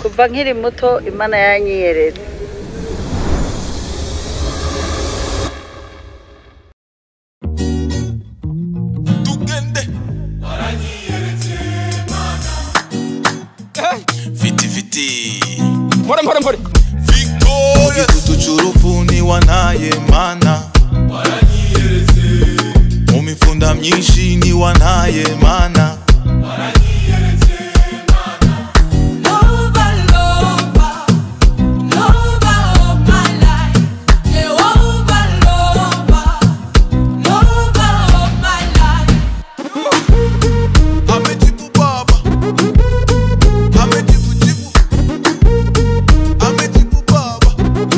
kuva nkiri muto Imana yanyiyeretse. Mpore Victoria tutuchurufuni wanaye mana waranyiyeretse mu mifunda myinshi ni wanaye mana waranyiyeretse mana Lova of my life Jehovah Lova of my life Amejibu baba Amejibu baba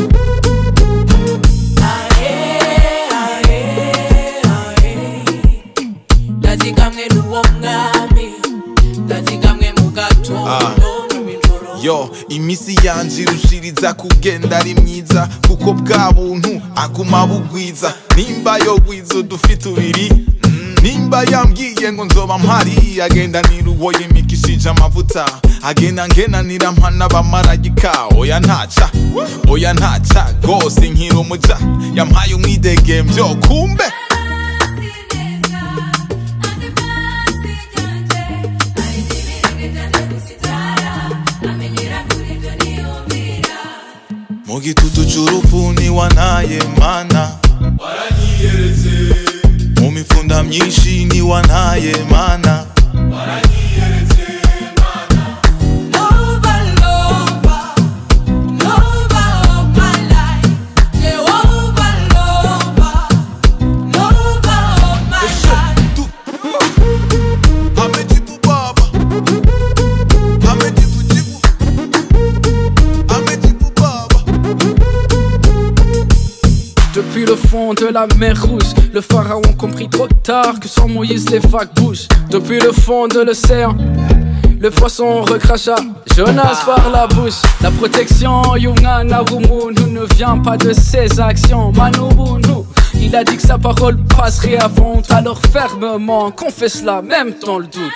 Yo, imisi yanje irushiriza kugenda ari myiza kuko bwa buntu aguma bugwiza nimba yo gwizo dufite ubiri nimba yambwiye ngo nzoba mpari agenda niruwo yimikishije amavuta agenda ngenanira mpana bamaragika oya ntaca gose nkiri umuja yampaye umwidegemvyo kumbe mu gitutu c'urupfu wanaye mana waranyiyeretse mu mifunda myinshi ni wanaye mana waranyiyeretse mana Lova of my life Jehovah Lova of my life Amejibu baba Amejibu baba. Depuis le fond de la mer Rouge, le pharaon comprit trop tard que sans Moïse les vagues bougent. Depuis le fond de l'océan, le poisson recracha Jonas par la bouche. La protection Yungana Wumuntu ne vient pas de ses actions. Manubunu, il a dit que sa parole passerait à fond. Alors fermement, confesse-la même dans le doute.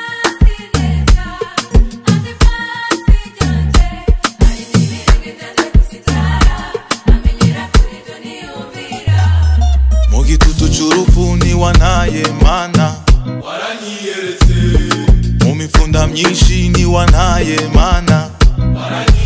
Mu gitutu c'urupfu wanaye mana waranyiyeretse mu mifunda myinshi ni wanaye mana waranyiyeretse